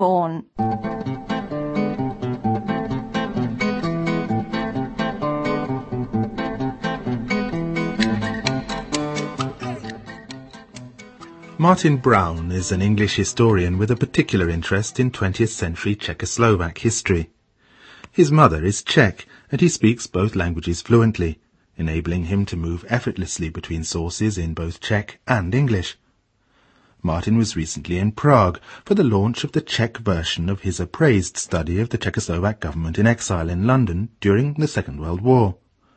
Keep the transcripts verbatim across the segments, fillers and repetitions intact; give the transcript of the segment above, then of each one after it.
born. Martin Brown is an English historian with a particular interest in twentieth century Czechoslovak history. His mother is Czech, and he speaks both languages fluently, enabling him to move effortlessly between sources in both Czech and English. Martin was recently in Prague for the launch of the Czech version of his appraised study of the Czechoslovak government in exile in London during the Second World War.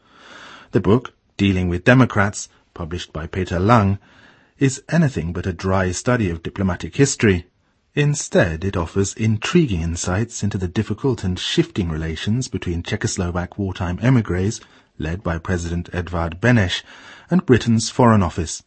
The book, Dealing with Democrats, published by Peter Lang, is anything but a dry study of diplomatic history. Instead, it offers intriguing insights into the difficult and shifting relations between Czechoslovak wartime émigrés, led by President Edvard Beneš, and Britain's Foreign Office.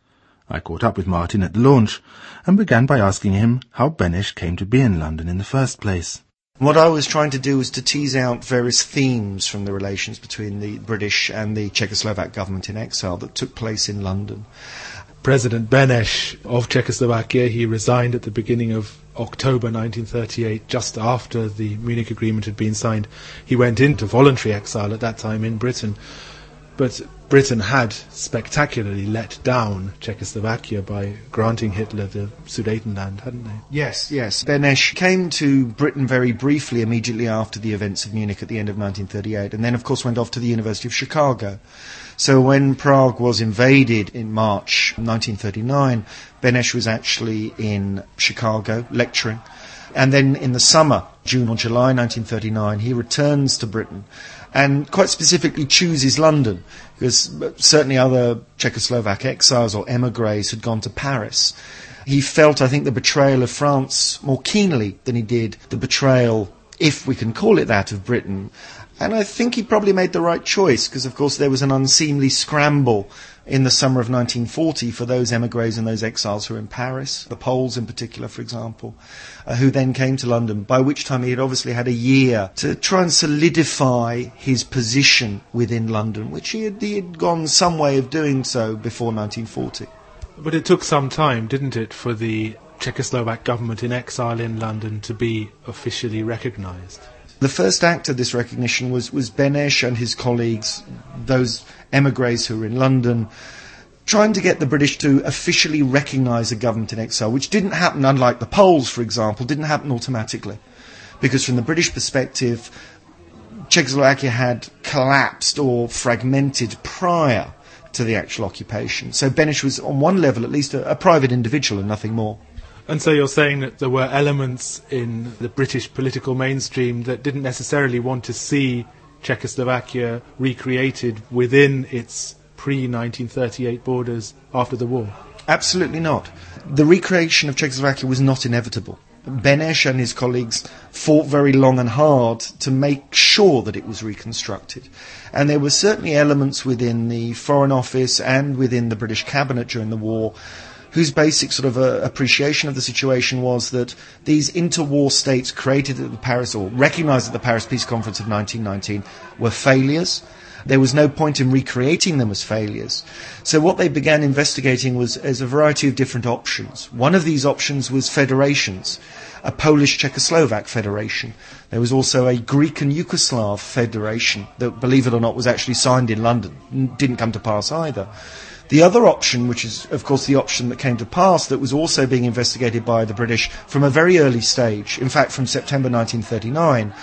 I caught up with Martin at the launch and began by asking him how Beneš came to be in London in the first place. What I was trying to do was to tease out various themes from the relations between the British and the Czechoslovak government in exile that took place in London. President Beneš of Czechoslovakia, he resigned at the beginning of October nineteen thirty-eight, just after the Munich Agreement had been signed. He went into voluntary exile at that time in Britain, but Britain had spectacularly let down Czechoslovakia by granting Hitler the Sudetenland, hadn't they? Yes, yes. Beneš came to Britain very briefly immediately after the events of Munich at the end of nineteen thirty-eight, and then of course went off to the University of Chicago. So when Prague was invaded in March nineteen thirty-nine, Beneš was actually in Chicago lecturing. And then in the summer, June or July nineteen thirty-nine, he returns to Britain and quite specifically chooses London, because certainly other Czechoslovak exiles or émigrés had gone to Paris. He felt, I think, the betrayal of France more keenly than he did the betrayal, if we can call it that, of Britain. And I think he probably made the right choice, because of course there was an unseemly scramble in the summer of nineteen forty for those émigrés and those exiles who were in Paris, the Poles in particular, for example, uh, who then came to London, by which time he had obviously had a year to try and solidify his position within London, which he had, he had gone some way of doing so before nineteen forty. But it took some time, didn't it, for the Czechoslovak government in exile in London to be officially recognised? The first act of this recognition was, was Beneš and his colleagues, those émigrés who were in London, trying to get the British to officially recognise a government in exile, which didn't happen, unlike the Poles, for example, didn't happen automatically. Because from the British perspective, Czechoslovakia had collapsed or fragmented prior to the actual occupation. So Beneš was, on one level, at least a, a private individual and nothing more. And so you're saying that there were elements in the British political mainstream that didn't necessarily want to see Czechoslovakia recreated within its pre nineteen thirty-eight borders after the war? Absolutely not. The recreation of Czechoslovakia was not inevitable. Beneš and his colleagues fought very long and hard to make sure that it was reconstructed. And there were certainly elements within the Foreign Office and within the British cabinet during the war whose basic sort of uh, appreciation of the situation was that these interwar states created at the Paris, or recognised at the Paris Peace Conference of nineteen nineteen, were failures. There was no point in recreating them as failures. So what they began investigating was as a variety of different options. One of these options was federations, a Polish-Czechoslovak federation. There was also a Greek and Yugoslav federation that, believe it or not, was actually signed in London. Didn't come to pass either. The other option, which is, of course, the option that came to pass, that was also being investigated by the British from a very early stage, in fact from September nineteen thirty-nine,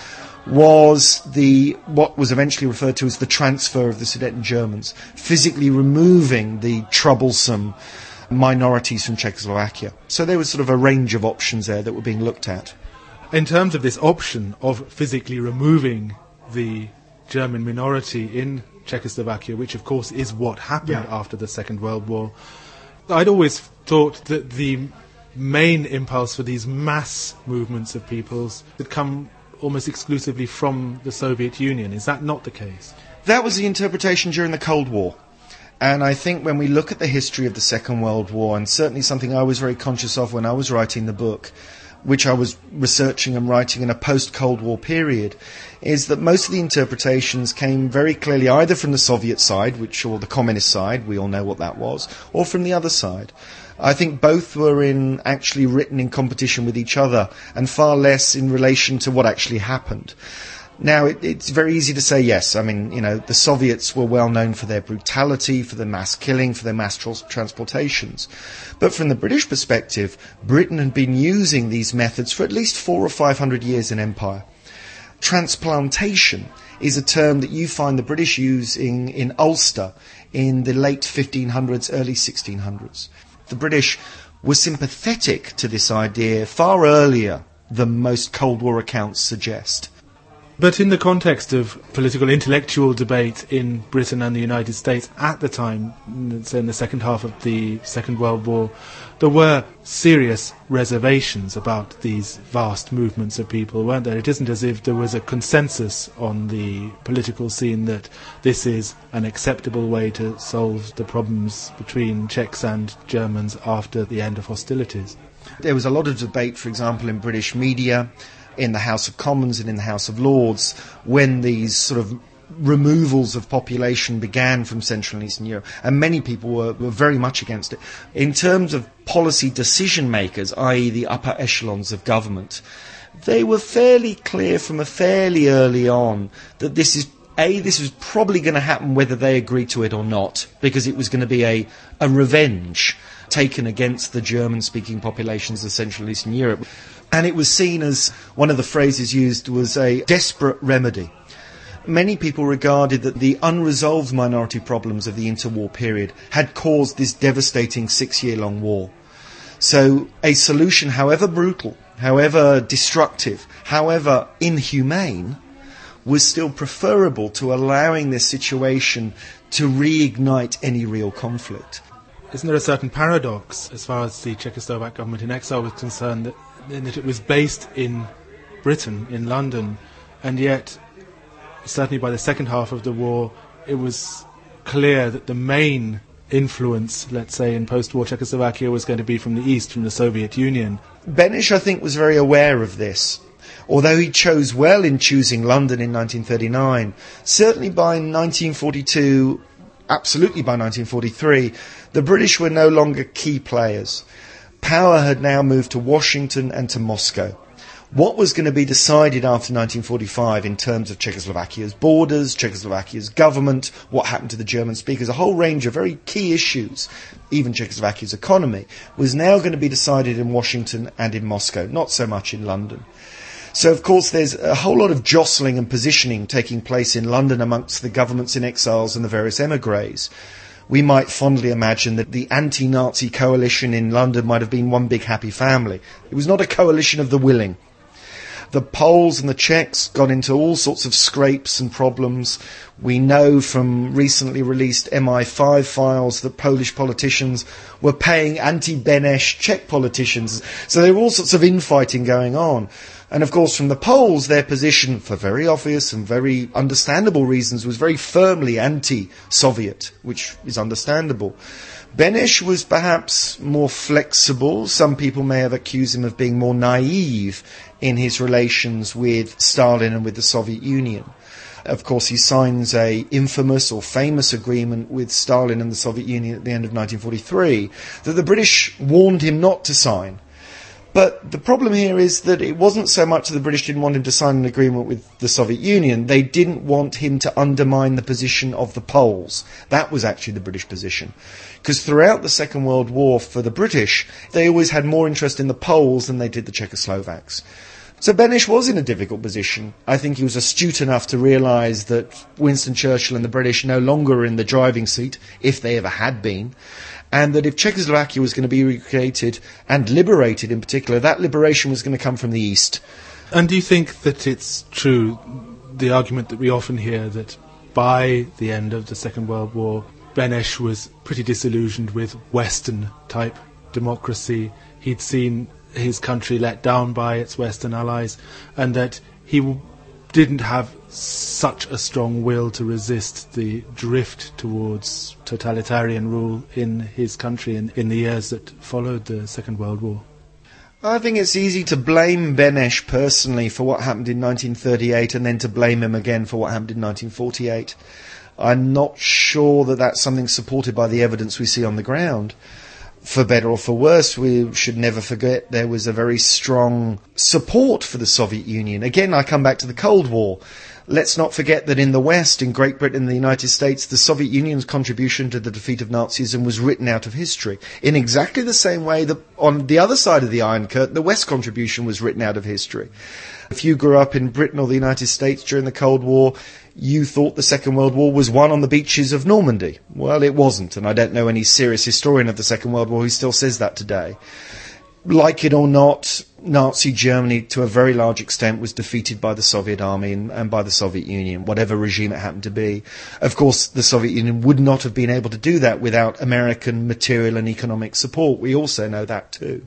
was the what was eventually referred to as the transfer of the Sudeten Germans, physically removing the troublesome minorities from Czechoslovakia. So there was sort of a range of options there that were being looked at. In terms of this option of physically removing the German minority in Czechoslovakia, which of course is what happened yeah. after the Second World War, I'd always thought that the main impulse for these mass movements of peoples had come almost exclusively from the Soviet Union. Is that not the case? That was the interpretation during the Cold War. And I think when we look at the history of the Second World War, and certainly something I was very conscious of when I was writing the book, which I was researching and writing in a post-Cold War period, is that most of the interpretations came very clearly either from the Soviet side, which or the communist side, we all know what that was, or from the other side. I think both were in actually written in competition with each other and far less in relation to what actually happened. Now, it, it's very easy to say yes. I mean, you know, the Soviets were well known for their brutality, for their mass killing, for their mass tra- transportations. But from the British perspective, Britain had been using these methods for at least four or five hundred years in empire. Transplantation is a term that you find the British using in Ulster in the late fifteen hundreds, early sixteen hundreds. The British were sympathetic to this idea far earlier than most Cold War accounts suggest. But in the context of political intellectual debate in Britain and the United States at the time, say in the second half of the Second World War, there were serious reservations about these vast movements of people, weren't there? It isn't as if there was a consensus on the political scene that this is an acceptable way to solve the problems between Czechs and Germans after the end of hostilities. There was a lot of debate, for example, in British media, in the House of Commons and in the House of Lords, when these sort of removals of population began from Central and Eastern Europe, and many people were, were very much against it. In terms of policy decision makers, that is the upper echelons of government, they were fairly clear from a fairly early on that this is A, this was probably going to happen whether they agreed to it or not, because it was going to be a, a revenge taken against the German-speaking populations of Central and Eastern Europe. And it was seen as, one of the phrases used was a desperate remedy. Many people regarded that the unresolved minority problems of the interwar period had caused this devastating six-year-long war. So a solution, however brutal, however destructive, however inhumane, was still preferable to allowing this situation to reignite any real conflict. Isn't there a certain paradox as far as the Czechoslovak government in exile was concerned, that, that it was based in Britain, in London, and yet, certainly by the second half of the war, it was clear that the main influence, let's say, in post-war Czechoslovakia was going to be from the East, from the Soviet Union. Beneš, I think, was very aware of this. Although he chose well in choosing London in nineteen thirty-nine, certainly by nineteen forty-two, absolutely by nineteen forty-three, the British were no longer key players. Power had now moved to Washington and to Moscow. What was going to be decided after nineteen forty-five in terms of Czechoslovakia's borders, Czechoslovakia's government, what happened to the German speakers, a whole range of very key issues, even Czechoslovakia's economy, was now going to be decided in Washington and in Moscow, not so much in London. So, of course, there's a whole lot of jostling and positioning taking place in London amongst the governments in exiles and the various emigres. We might fondly imagine that the anti-Nazi coalition in London might have been one big happy family. It was not a coalition of the willing. The Poles and the Czechs got into all sorts of scrapes and problems. We know from recently released M I five files that Polish politicians were paying anti-Beneš Czech politicians. So there were all sorts of infighting going on. And of course, from the Poles, their position, for very obvious and very understandable reasons, was very firmly anti-Soviet, which is understandable. Beneš was perhaps more flexible. Some people may have accused him of being more naive in his relations with Stalin and with the Soviet Union. Of course, he signs a infamous or famous agreement with Stalin and the Soviet Union at the end of nineteen forty-three that the British warned him not to sign. But the problem here is that it wasn't so much that the British didn't want him to sign an agreement with the Soviet Union. They didn't want him to undermine the position of the Poles. That was actually the British position. Because throughout the Second World War, for the British, they always had more interest in the Poles than they did the Czechoslovaks. So Beneš was in a difficult position. I think he was astute enough to realise that Winston Churchill and the British no longer were in the driving seat, if they ever had been, and that if Czechoslovakia was going to be recreated and liberated in particular, that liberation was going to come from the East. And do you think that it's true, the argument that we often hear, that by the end of the Second World War, Beneš was pretty disillusioned with Western-type democracy? He'd seen his country let down by its Western allies, and that he w- didn't have such a strong will to resist the drift towards totalitarian rule in his country in, in the years that followed the Second World War? I think it's easy to blame Beneš personally for what happened in nineteen thirty-eight and then to blame him again for what happened in nineteen forty-eight. I'm not sure that that's something supported by the evidence we see on the ground. For better or for worse, we should never forget there was a very strong support for the Soviet Union. Again, I come back to the Cold War. Let's not forget that in the West, in Great Britain and the United States, the Soviet Union's contribution to the defeat of Nazism was written out of history. In exactly the same way that on the other side of the Iron Curtain, the West contribution was written out of history. If you grew up in Britain or the United States during the Cold War, you thought the Second World War was won on the beaches of Normandy. Well, it wasn't, and I don't know any serious historian of the Second World War who still says that today. Like it or not, Nazi Germany, to a very large extent, was defeated by the Soviet army and, and by the Soviet Union, whatever regime it happened to be. Of course, the Soviet Union would not have been able to do that without American material and economic support. We also know that too.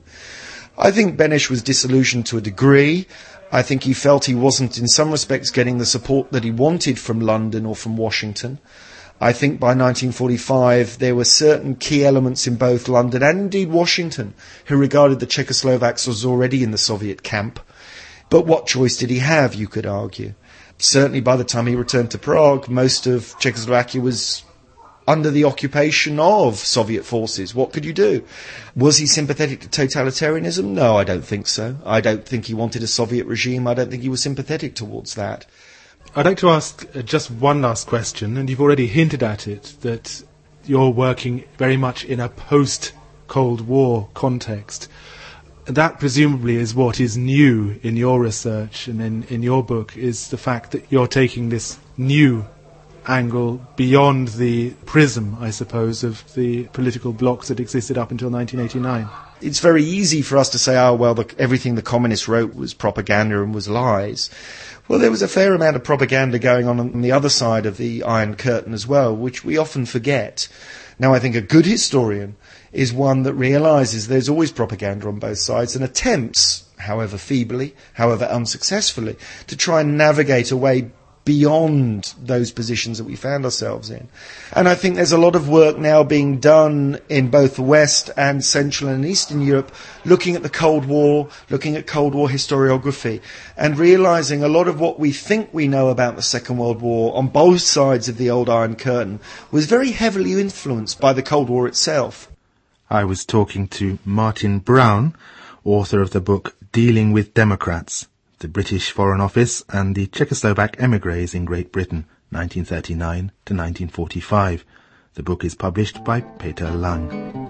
I think Benes was disillusioned to a degree. I think he felt he wasn't, in some respects, getting the support that he wanted from London or from Washington. I think by nineteen forty-five there were certain key elements in both London and indeed Washington who regarded the Czechoslovaks as already in the Soviet camp. But what choice did he have, you could argue? Certainly by the time he returned to Prague, most of Czechoslovakia was under the occupation of Soviet forces. What could you do? Was he sympathetic to totalitarianism? No, I don't think so. I don't think he wanted a Soviet regime. I don't think he was sympathetic towards that. I'd like to ask uh, just one last question, and you've already hinted at it, that you're working very much in a post-Cold War context. That presumably is what is new in your research and in, in your book, is the fact that you're taking this new angle beyond the prism, I suppose, of the political blocs that existed up until nineteen eighty-nine. It's very easy for us to say, oh, well, the, everything the communists wrote was propaganda and was lies. Well, there was a fair amount of propaganda going on on the other side of the Iron Curtain as well, which we often forget. Now, I think a good historian is one that realises there's always propaganda on both sides and attempts, however feebly, however unsuccessfully, to try and navigate a way beyond those positions that we found ourselves in. And I think there's a lot of work now being done in both the West and Central and Eastern Europe, looking at the Cold War, looking at Cold War historiography, and realising a lot of what we think we know about the Second World War on both sides of the old Iron Curtain was very heavily influenced by the Cold War itself. I was talking to Martin Brown, author of the book Dealing with Democrats, the British Foreign Office and the Czechoslovak émigrés in Great Britain, nineteen thirty-nine to nineteen forty-five. The book is published by Peter Lang.